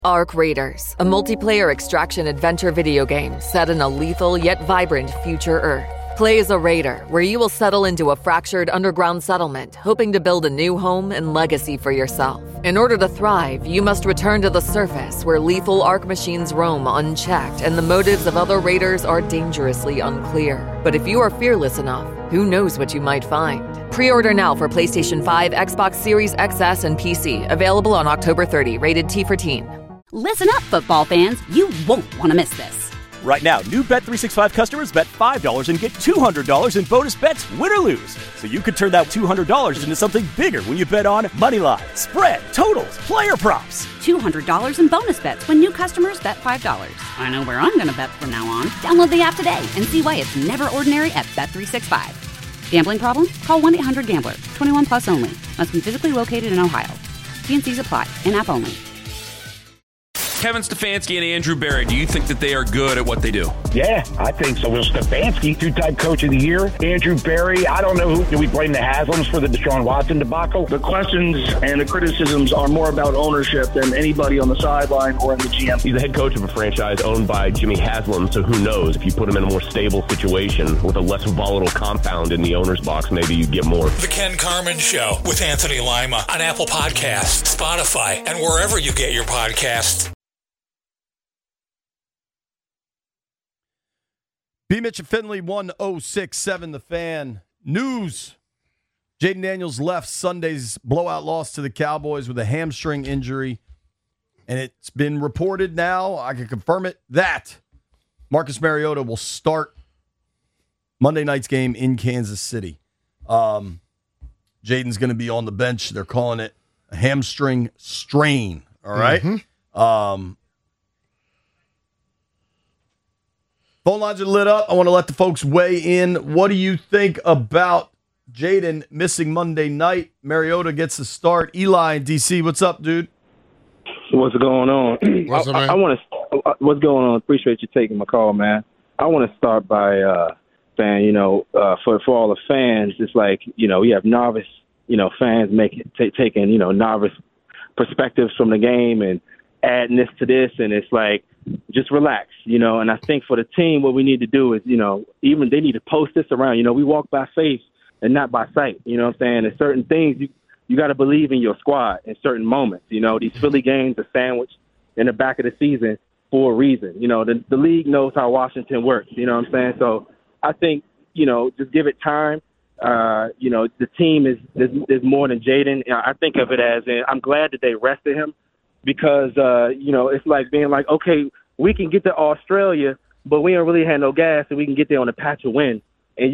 Arc Raiders, a multiplayer extraction adventure video game set in a lethal yet vibrant future Earth. Play as a raider, where you will settle into a fractured underground settlement, hoping to build a new home and legacy for yourself. In order to thrive, you must return to the surface, where lethal Arc machines roam unchecked, and the motives of other raiders are dangerously unclear. But if you are fearless enough, who knows what you might find? Pre-order now for PlayStation 5, Xbox Series XS, and PC. Available on October 30. Rated T for Teen. Listen up, football fans. You won't want to miss this. Right now, new Bet365 customers bet $5 and get $200 in bonus bets, win or lose. So you could turn that $200 into something bigger when you bet on moneyline, spread, totals, player props. $200 in bonus bets when new customers bet $5. I know where I'm going to bet from now on. Download the app today and see why it's never ordinary at Bet365. Gambling problem? Call 1-800-GAMBLER. 21 plus only. Must be physically located in Ohio. T&Cs apply. In-app only. Kevin Stefanski and Andrew Berry, do you think that they are good at what they do? Yeah, I think so. Will Stefanski, two-time coach of the year. Andrew Berry, I don't know do we blame the Haslams for the Deshaun Watson debacle? The questions and the criticisms are more about ownership than anybody on the sideline or in the GM. He's the head coach of a franchise owned by Jimmy Haslam, so who knows? If you put him in a more stable situation with a less volatile compound in the owner's box, maybe you get more. The Ken Carman Show with Anthony Lima on Apple Podcasts, Spotify, and wherever you get your podcasts. B. Mitch and Finley, 1067 The Fan. News. Jaden Daniels left Sunday's blowout loss to the Cowboys with a hamstring injury. And it's been reported now, I can confirm it, that Marcus Mariota will start Monday night's game in Kansas City. Jaden's going to be on the bench. They're calling it a hamstring strain. All right? Mm-hmm. Phone lines are lit up. I want to let the folks weigh in. What do you think about Jaden missing Monday night? Mariota gets the start. Eli in D.C., what's up, dude? What's going on? What's up, man? What's going on? Appreciate you taking my call, man. I want to start by saying, for all the fans, it's like, we have novice, fans taking, novice perspectives from the game and adding this to this, and it's like, just relax, and I think for the team, what we need to do is, even they need to post this around. We walk by faith and not by sight. You know what I'm saying? There's certain things you got to believe in your squad in certain moments. These Philly games are sandwiched in the back of the season for a reason. The league knows how Washington works. You know what I'm saying? So I think, just give it time. The team is more than Jaden. I think of it as, and I'm glad that they rested him. Because, it's like being like, okay, we can get to Australia, but we don't really have no gas, and we can get there on a patch of wind. And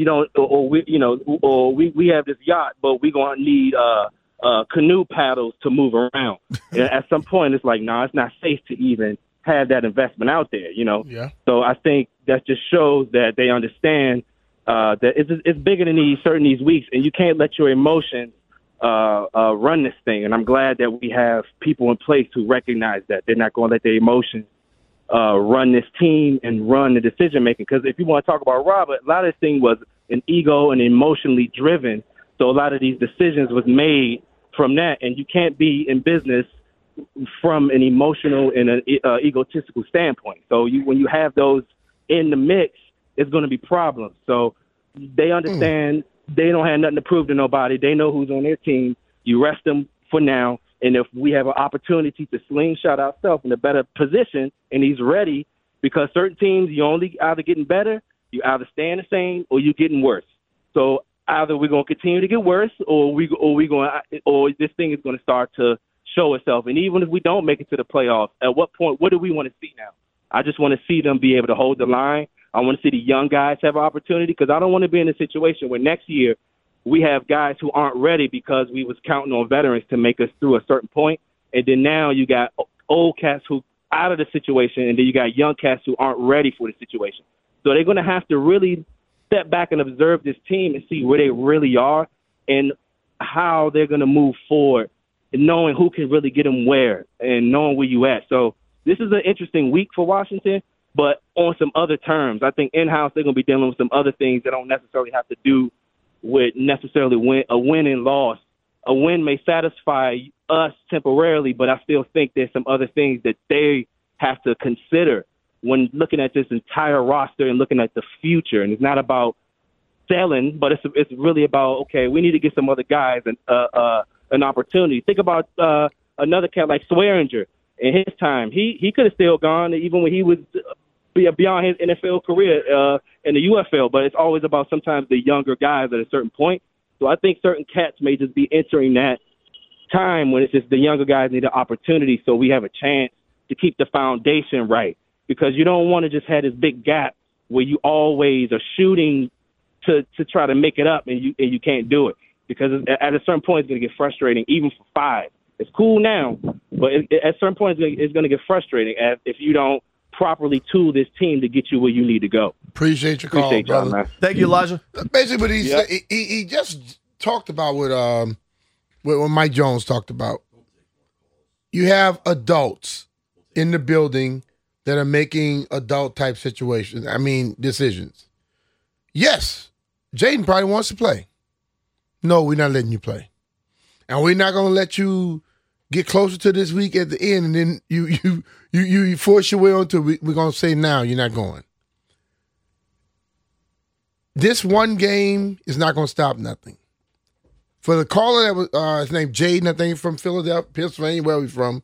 we have this yacht, but we're going to need canoe paddles to move around. And at some point, it's like, it's not safe to even have that investment out there, Yeah. So I think that just shows that they understand that it's bigger than these weeks, and you can't let your emotions run this thing. And I'm glad that we have people in place who recognize that they're not going to let their emotions run this team and run the decision making. Because if you want to talk about Robert, a lot of this thing was an ego and emotionally driven. So a lot of these decisions was made from that, and you can't be in business from an emotional and an egotistical standpoint. So when you have those in the mix, it's going to be problems. So they understand. They don't have nothing to prove to nobody. They know who's on their team. You rest them for now. And if we have an opportunity to slingshot ourselves in a better position and he's ready, because certain teams, you only either getting better, you either staying the same, or you getting worse. So either we're going to continue to get worse or this thing is going to start to show itself. And even if we don't make it to the playoffs, at what point, what do we want to see now? I just want to see them be able to hold the line. I want to see the young guys have an opportunity, because I don't want to be in a situation where next year we have guys who aren't ready because we was counting on veterans to make us through a certain point. And then now you got old cats who out of the situation, and then you got young cats who aren't ready for the situation. So they're going to have to really step back and observe this team and see where they really are and how they're going to move forward, and knowing who can really get them where and knowing where you at. So this is an interesting week for Washington, but on some other terms. I think in-house they're going to be dealing with some other things that don't necessarily have to do with necessarily a win and loss a win may satisfy us temporarily, but I still think there's some other things that they have to consider when looking at this entire roster and looking at the future. And it's not about selling, but it's really about, okay, we need to get some other guys an opportunity. Think about another cat like Swearinger. In his time, he could have still gone even when he was beyond his NFL career in the UFL, but it's always about sometimes the younger guys at a certain point. So I think certain cats may just be entering that time when it's just the younger guys need an opportunity so we have a chance to keep the foundation right, because you don't want to just have this big gap where you always are shooting to try to make it up and you can't do it, because at a certain point it's going to get frustrating even for 5. It's cool now, but at certain points it's going to get frustrating if you don't properly tool this team to get you where you need to go. Appreciate your call, brother. Man. Thank you, Elijah. Basically, what he just talked about what Mike Jones talked about. You have adults in the building that are making adult-type decisions. Yes, Jaden probably wants to play. No, we're not letting you play. And we're not going to let you get closer to this week at the end, and then you force your way onto it. We're going to say now you're not going. This one game is not going to stop nothing. For the caller that was his name Jaden, I think from Philadelphia, Pennsylvania, where we from,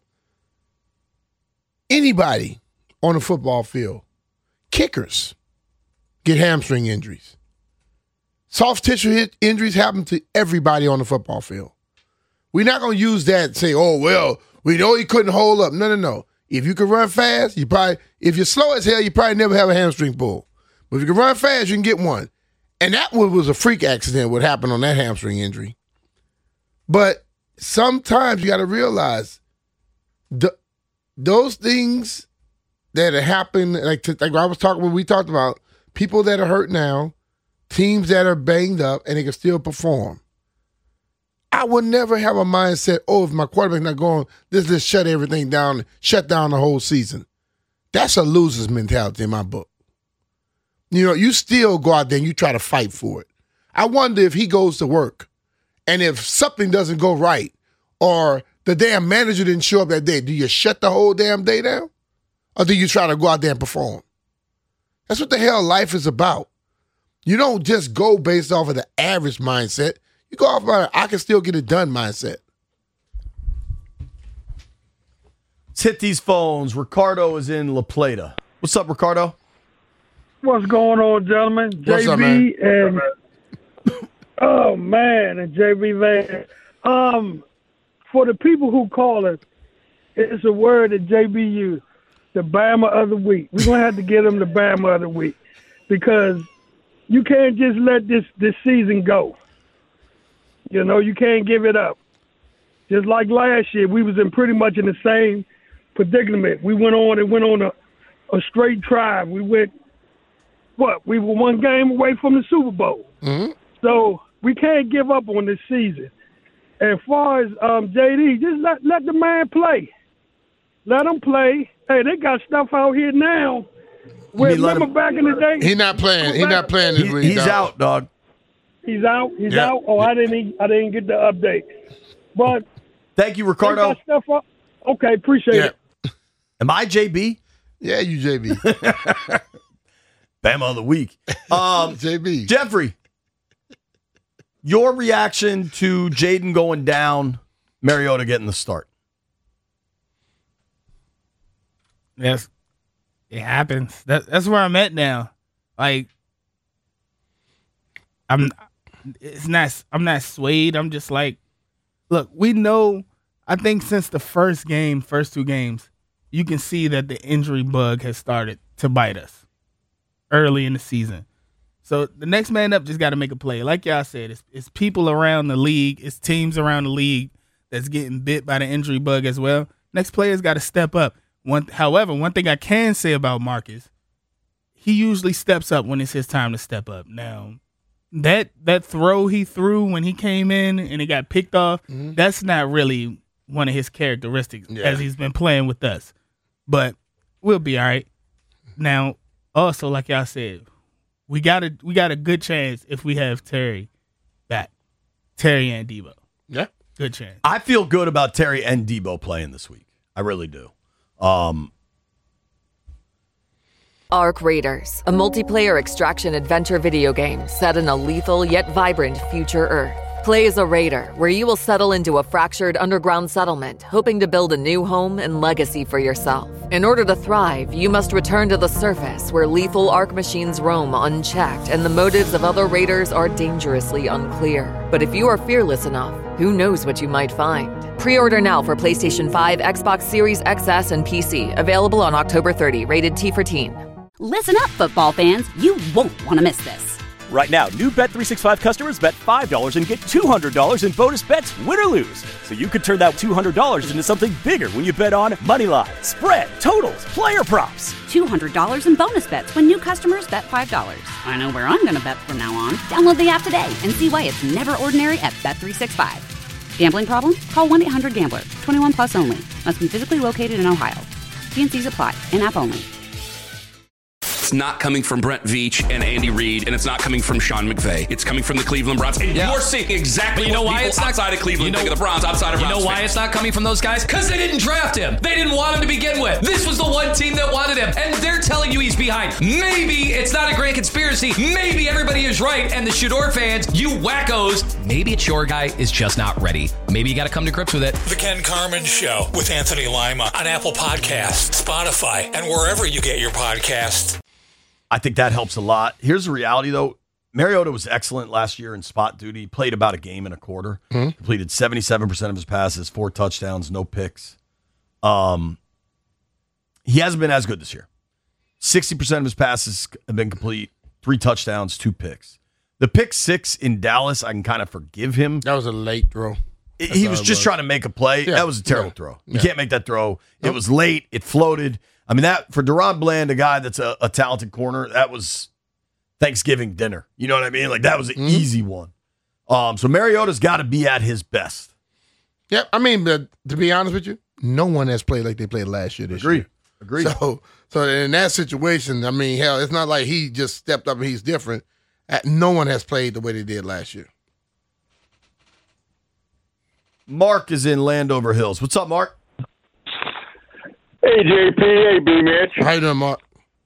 anybody on the football field, kickers get hamstring injuries. Soft tissue injuries happen to everybody on the football field. We're not going to use that and say, oh, well, we know he couldn't hold up. No. If you can run fast, if you're slow as hell, you probably never have a hamstring pull. But if you can run fast, you can get one. And that one was a freak accident, what happened on that hamstring injury. But sometimes you got to realize those things that happen, like I was talking when we talked about, people that are hurt now, teams that are banged up, and they can still perform. I would never have a mindset, if my quarterback's not going, let's just shut everything down, shut down the whole season. That's a loser's mentality in my book. You still go out there and you try to fight for it. I wonder if he goes to work and if something doesn't go right or the damn manager didn't show up that day, do you shut the whole damn day down? Or do you try to go out there and perform? That's what the hell life is about. You don't just go based off of the average mindset. You go off of I can still get it done mindset. Let's hit these phones. Ricardo is in La Plata. What's up, Ricardo? What's going on, gentlemen? What's JB up, man? And oh man, and JB man. For the people who call it, it's a word that JB used, the Bama of the week. We're gonna have to get him the Bama of the week because you can't just let this season go. You can't give it up. Just like last year, we was pretty much in the same predicament. We went on a straight drive. We were one game away from the Super Bowl. Mm-hmm. So we can't give up on this season. As far as JD, just let the man play. Let him play. Hey, they got stuff out here now. Remember back in the day? He's not playing. He's not playing this week. He's out, dog. He's out. He's out. Oh, I didn't get the update. But thank you, Ricardo. They got stuff up. Okay, appreciate it. Am I JB? Yeah, you JB. Bama of the week. JB. Jeffrey, your reaction to Jaden going down, Mariota getting the start? Yes, it happens. That's where I'm at now. Like, I'm not swayed. I'm just like, look, we know. I think since the first two games, you can see that the injury bug has started to bite us early in the season. So the next man up just got to make a play. Like y'all said, it's people around the league, it's teams around the league that's getting bit by the injury bug as well. Next player's got to step up. However, one thing I can say about Marcus, he usually steps up when it's his time to step up. Now, that throw he threw when he came in and it got picked off, that's not really one of his characteristics as he's been playing with us. But we'll be all right. Now, also, like y'all said, we got a good chance if we have Terry back. Terry and Debo. Yeah. Good chance. I feel good about Terry and Debo playing this week. I really do. Ark Raiders, a multiplayer extraction adventure video game set in a lethal yet vibrant future Earth. Play as a raider, where you will settle into a fractured underground settlement, hoping to build a new home and legacy for yourself. In order to thrive, you must return to the surface, where lethal Ark machines roam unchecked, and the motives of other raiders are dangerously unclear. But if you are fearless enough, who knows what you might find? Pre-order now for PlayStation 5, Xbox Series XS, and PC. Available on October 30. Rated T for Teen. Listen up, football fans. You won't want to miss this. Right now, new Bet365 customers bet $5 and get $200 in bonus bets, win or lose. So you could turn that $200 into something bigger when you bet on money line, spread, totals, player props. $200 in bonus bets when new customers bet $5. I know where I'm going to bet from now on. Download the app today and see why it's never ordinary at Bet365. Gambling problem? Call 1-800-GAMBLER. 21 plus only. Must be physically located in Ohio. T&Cs apply. In-app only. It's not coming from Brent Veach and Andy Reid, and it's not coming from Sean McVay. It's coming from the Cleveland Browns. And you're seeing exactly what people outside of Cleveland think of the Browns, outside of Browns. You know why it's not coming from those guys? Because they didn't draft him. They didn't want him to begin with. This was the one team that wanted him, and they're telling you he's behind. Maybe it's not a great conspiracy. Maybe everybody is right, and the Shador fans, you wackos, maybe it's your guy is just not ready. Maybe you got to come to grips with it. The Ken Carman Show with Anthony Lima on Apple Podcasts, Spotify, and wherever you get your podcasts. I think that helps a lot. Here's the reality, though. Mariota was excellent last year in spot duty. He played about a game and a quarter. Completed 77% of his passes, 4 touchdowns, no picks. He hasn't been as good this year. 60% of his passes have been complete, 3 touchdowns, 2 picks. The pick 6 in Dallas, I can kind of forgive him. That was a late throw. He was just trying to make a play. Yeah. That was a terrible throw. You can't make that throw. It was late. It floated. I mean, that for Deron Bland, a guy that's a talented corner, that was Thanksgiving dinner. You know what I mean? Like, that was an easy one. So Mariota's got to be at his best. Yeah, I mean, to be honest with you, no one has played like they played last year this year. Agreed. So in that situation, I mean, hell, it's not like he just stepped up and he's different. No one has played the way they did last year. Mark is in Landover Hills. What's up, Mark? Hey, JP. Hey, B-Mitch. How you doing, Mark?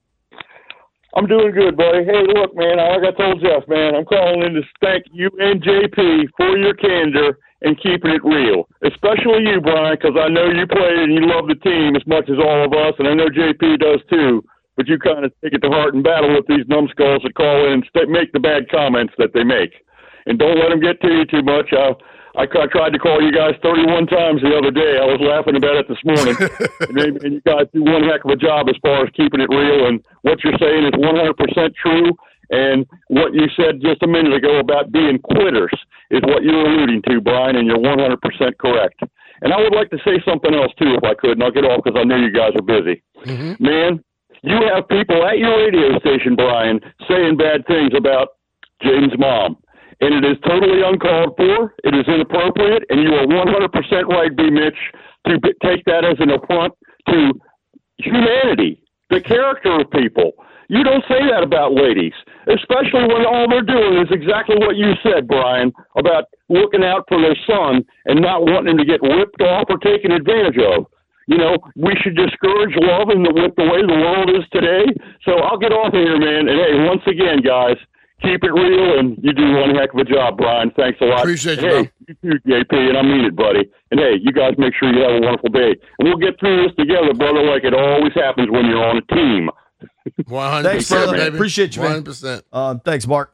I'm doing good, buddy. Hey, look, man, like I told Jeff, man, I'm calling in to thank you and JP for your candor and keeping it real. Especially you, Brian, because I know you play and you love the team as much as all of us, and I know JP does too. But you kind of take it to heart and battle with these numbskulls that call in and make the bad comments that they make. And don't let them get to you too much. I tried to call you guys 31 times the other day. I was laughing about it this morning. and you guys do one heck of a job as far as keeping it real. And what you're saying is 100% true. And what you said just a minute ago about being quitters is what you're alluding to, Brian, and you're 100% correct. And I would like to say something else, too, if I could, and I'll get off because I know you guys are busy. Man, you have people at your radio station, Brian, saying bad things about Jaden's mom. And it is totally uncalled for. It is inappropriate. And you are 100% right, B-Mitch, to take that as an affront to humanity, the character of people. You don't say that about ladies, especially when all they're doing is exactly what you said, Brian, about looking out for their son and not wanting him to get ripped off or taken advantage of. You know, we should discourage love with the way the world is today. So I'll get off of here, man. And, hey, once again, guys, keep it real, and you do one heck of a job, Brian. Thanks a lot. Appreciate you, Hey, you too, JP, and I mean it, buddy. And, hey, you guys make sure you have a wonderful day. And we'll get through this together, brother, like it always happens when you're on a team. 100%, Thanks, brother. baby. Appreciate you, man. 100%. Thanks, Mark.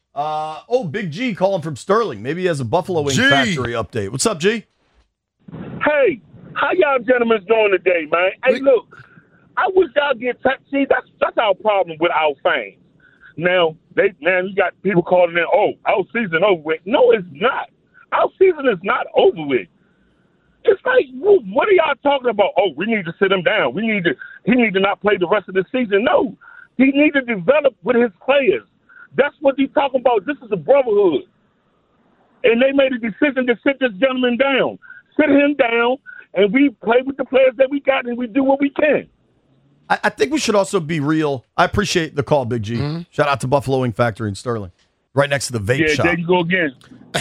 Big G calling from Sterling. Maybe he has a Buffalo Wing Factory update. What's up, G? Hey, how y'all gentlemen doing today, man? Hey, look, I wish y'all get see. That's our problem with our fans. Now you got people calling in. Oh, our season over with. No, it's not. Our season is not over with. It's like, what are y'all talking about? Oh, we need to sit him down. He need to not play the rest of the season. No, he need to develop with his players. That's what he's talking about. This is a brotherhood, and they made a decision to sit this gentleman down, sit him down, and we play with the players that we got, and we do what we can. I think we should also be real. I appreciate the call, Big G. Shout out to Buffalo Wing Factory in Sterling. right next to the vape shop. Yeah, there you go again.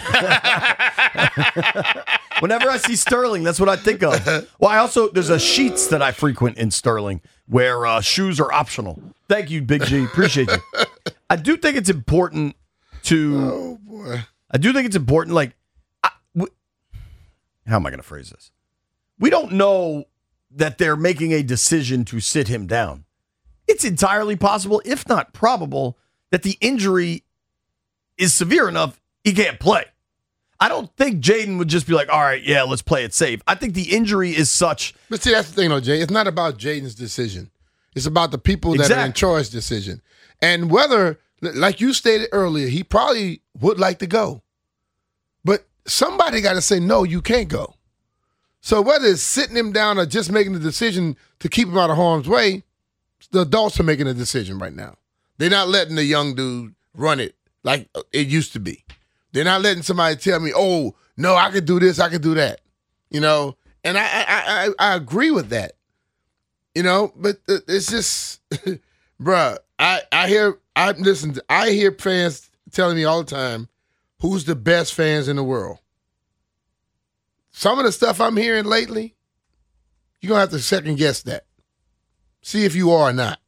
Whenever I see Sterling, that's what I think of. Well, there's a Sheetz that I frequent in Sterling where shoes are optional. Thank you, Big G. Appreciate you. I do think it's important to. Oh boy. I do think it's important. Like, how am I going to phrase this? We don't know that they're making a decision to sit him down. It's entirely possible, if not probable, that the injury is severe enough he can't play. I don't think Jaden would just be like, all right, yeah, let's play it safe. I think the injury is such. But see, that's the thing, though, Jay. It's not about Jaden's decision. It's about the people that are in charge decision. And whether, like you stated earlier, he probably would like to go. But somebody got to say, no, you can't go. So whether it's sitting him down or just making the decision to keep him out of harm's way, the adults are making a decision right now. They're not letting the young dude run it like it used to be. They're not letting somebody tell me, oh, no, I could do this, I could do that. You know, and I agree with that. You know, but it's just, bruh, I hear fans telling me all the time, who's the best fans in the world? Some of the stuff I'm hearing lately, you're going to have to second guess that. See if you are or not.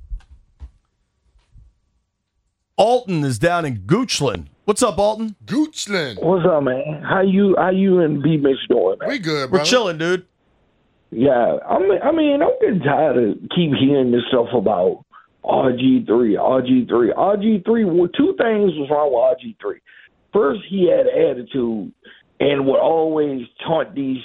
Alton is down in Goochland. What's up, Alton? Goochland. What's up, man? How you and B-Mitch doing, man? We good, bro. We're chilling, dude. Yeah, I mean, I'm getting tired of keep hearing this stuff about RG3. Well, two things was wrong with RG3. First, he had attitude and would always taunt these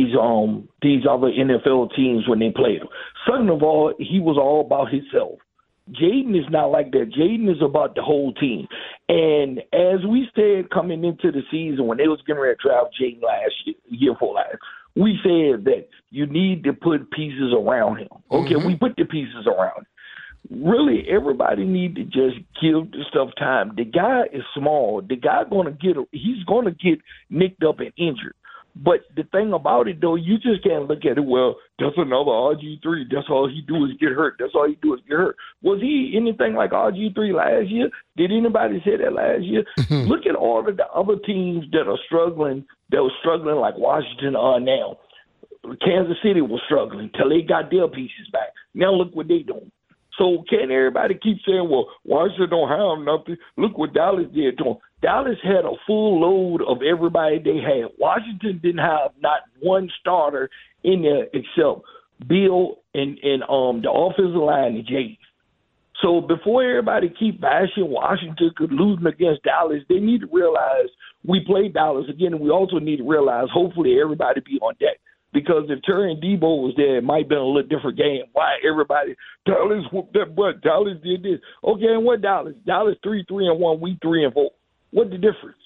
other NFL teams when they played him. Second of all, he was all about himself. Jaden is not like that. Jaden is about the whole team. And as we said coming into the season when they was getting ready to draft Jaden year before last, we said that you need to put pieces around him. Okay, we put the pieces around him. Really, everybody need to just give the stuff time. The guy is small. The guy he's gonna get nicked up and injured. But the thing about it, though, you just can't look at it, well, that's another RG3. That's all he do is get hurt. Was he anything like RG3 last year? Did anybody say that last year? Look at all of the other teams that were struggling like Washington are now. Kansas City was struggling till they got their pieces back. Now look what they doing. So can't everybody keep saying, well, Washington don't have nothing? Look what Dallas did to them. Dallas had a full load of everybody they had. Washington didn't have not one starter in there except Bill and the offensive line and Jay. So before everybody keep bashing Washington could lose against Dallas, they need to realize we played Dallas again, and we also need to realize hopefully everybody be on deck. Because if Terry and Debo was there, it might have been a little different game. Why everybody, Dallas whooped that butt, Dallas did this. Okay, and what Dallas? Dallas 3-1, we 3-4. What the difference?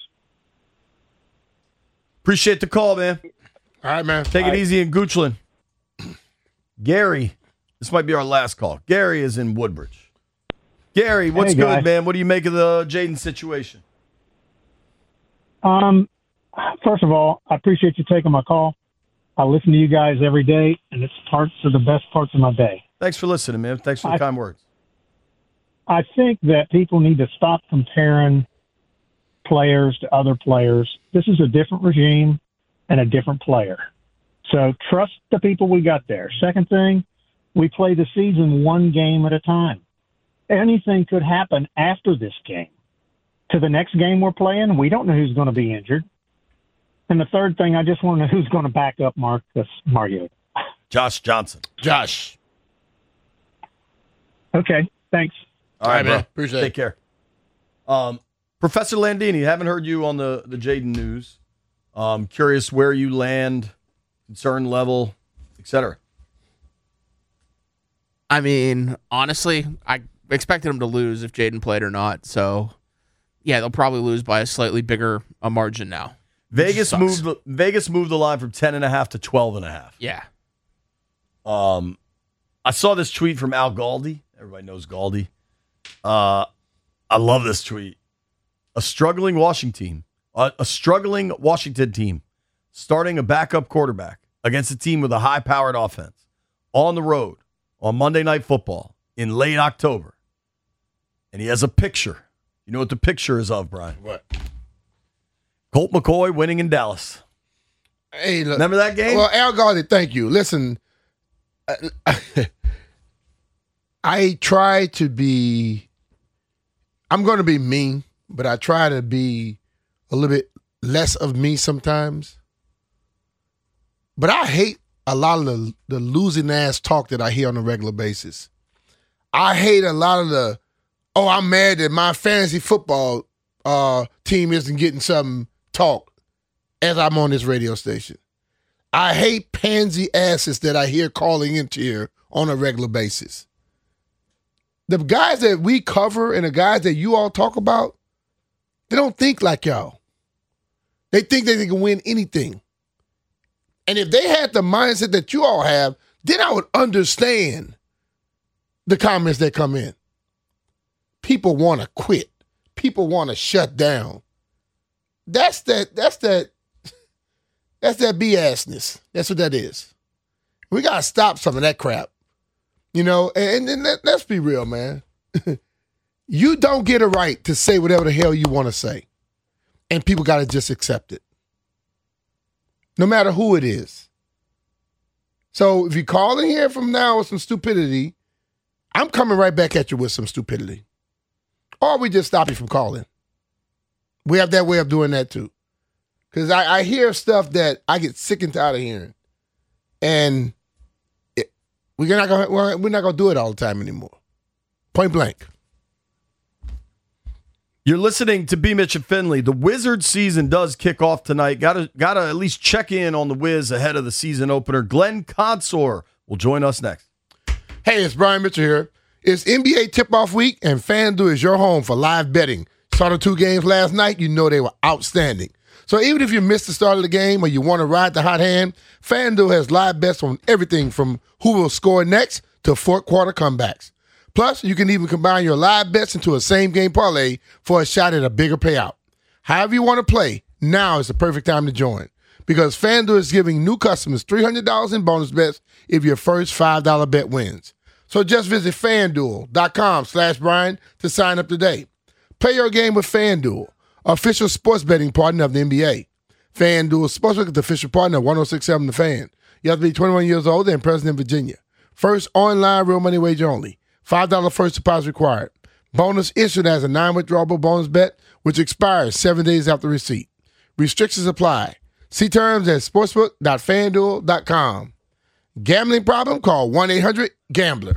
Appreciate the call, man. All right, man. Take it easy in Goochland. Gary, this might be our last call. Gary is in Woodbridge. Gary, what's good, man? What do you make of the Jaden situation? First of all, I appreciate you taking my call. I listen to you guys every day, and it's parts of the best parts of my day. Thanks for listening, man. Thanks for the kind words. I think that people need to stop comparing players to other players. This is a different regime and a different player. So trust the people we got there. Second thing, we play the season one game at a time. Anything could happen after this game. To the next game we're playing, we don't know who's going to be injured. And the third thing, I just want to know who's going to back up Marcus Mariota. Josh Johnson. Josh. Okay, thanks. All right, man. Bro. Appreciate Take care. Professor Landini, haven't heard you on the Jaden news. Curious where you land, concern level, etc. I mean, honestly, I expected them to lose if Jaden played or not. So, yeah, they'll probably lose by a slightly bigger margin now. Vegas moved the line from 10.5 to 12.5. Yeah. I saw this tweet from Al Galdi. Everybody knows Galdi. I love this tweet. A struggling Washington team starting a backup quarterback against a team with a high-powered offense on the road on Monday Night Football in late October. And he has a picture. You know what the picture is of, Brian? What? Colt McCoy winning in Dallas. Hey, look, remember that game? Well, Al Galdi, thank you. Listen, I try to be, I'm going to be mean, but I try to be a little bit less of me sometimes. But I hate a lot of the losing ass talk that I hear on a regular basis. I hate a lot of I'm mad that my fantasy football team isn't getting some talk as I'm on this radio station. I hate pansy asses that I hear calling into here on a regular basis. The guys that we cover and the guys that you all talk about, they don't think like y'all. They think that they can win anything. And if they had the mindset that you all have, then I would understand the comments that come in. People want to quit. People want to shut down. That's that BS-ness. That's what that is. We got to stop some of that crap. You know, and let's be real, man. You don't get a right to say whatever the hell you want to say. And people got to just accept it. No matter who it is. So if you call in here from now with some stupidity, I'm coming right back at you with some stupidity. Or we just stop you from calling. We have that way of doing that too. Because I hear stuff that I get sick and tired of hearing. And we're not gonna do it all the time anymore. Point blank. You're listening to B. Mitch and Finley. The Wizards season does kick off tonight. Gotta at least check in on the Wiz ahead of the season opener. Glenn Consor will join us next. Hey, it's Brian Mitchell here. It's NBA tip-off week, and FanDuel is your home for live betting. Saw the 2 games last night. You know they were outstanding. So even if you missed the start of the game or you want to ride the hot hand, FanDuel has live bets on everything from who will score next to fourth quarter comebacks. Plus, you can even combine your live bets into a same-game parlay for a shot at a bigger payout. However you want to play, now is the perfect time to join because FanDuel is giving new customers $300 in bonus bets if your first $5 bet wins. So just visit FanDuel.com/Brian to sign up today. Play your game with FanDuel, official sports betting partner of the NBA. FanDuel Sportsbook is the official partner of 106.7 The Fan. You have to be 21 years old and present in Virginia. First online real money wager only. $5 first deposit required. Bonus issued as a non-withdrawable bonus bet, which expires 7 days after receipt. Restrictions apply. See terms at sportsbook.fanduel.com. Gambling problem? Call 1-800-GAMBLER.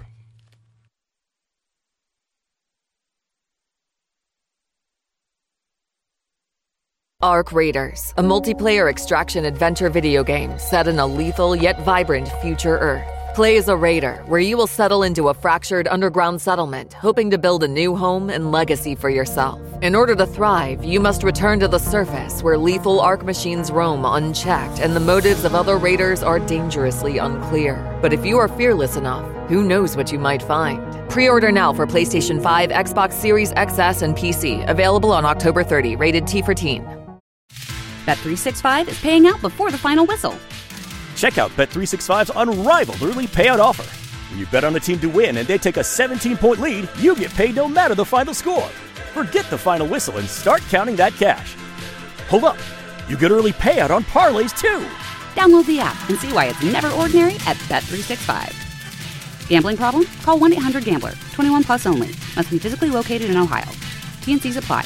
Arc Raiders, a multiplayer extraction adventure video game set in a lethal yet vibrant future Earth. Play as a raider, where you will settle into a fractured underground settlement, hoping to build a new home and legacy for yourself. In order to thrive, you must return to the surface, where lethal Arc machines roam unchecked, and the motives of other raiders are dangerously unclear. But if you are fearless enough, who knows what you might find? Pre-order now for PlayStation 5, Xbox Series XS, and PC. Available on October 30. Rated T for Teen. Bet365 is paying out before the final whistle. Check out Bet365's unrivaled early payout offer. When you bet on a team to win and they take a 17-point lead, you get paid no matter the final score. Forget the final whistle and start counting that cash. Hold up. You get early payout on parlays, too. Download the app and see why it's never ordinary at Bet365. Gambling problem? Call 1-800-GAMBLER. 21 plus only. Must be physically located in Ohio. T&Cs apply.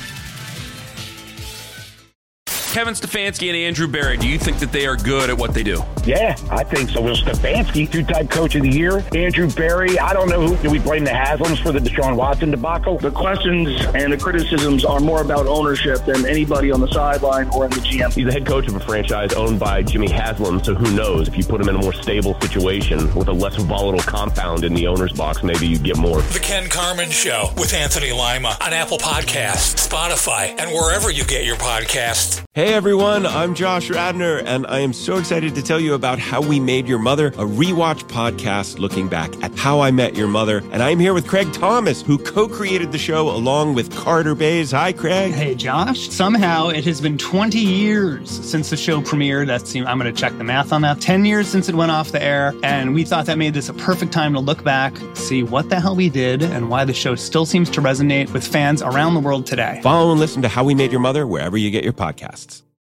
Kevin Stefanski and Andrew Berry, do you think that they are good at what they do? Yeah, I think so. Well, Stefanski, 2-time coach of the year. Andrew Berry, I don't know who. Do we blame the Haslams for the Deshaun Watson debacle? The questions and the criticisms are more about ownership than anybody on the sideline or in the GM. He's the head coach of a franchise owned by Jimmy Haslam, so who knows? If you put him in a more stable situation with a less volatile compound in the owner's box, maybe you get more. The Ken Carman Show with Anthony Lima on Apple Podcasts, Spotify, and wherever you get your podcasts. Hey everyone, I'm Josh Radner, and I am so excited to tell you about How We Made Your Mother, a rewatch podcast looking back at How I Met Your Mother. And I'm here with Craig Thomas, who co-created the show along with Carter Bays. Hi, Craig. Hey, Josh. Somehow it has been 20 years since the show premiered. I'm going to check the math on that. 10 years since it went off the air. And we thought that made this a perfect time to look back, see what the hell we did, and why the show still seems to resonate with fans around the world today. Follow and listen to How We Made Your Mother wherever you get your podcasts.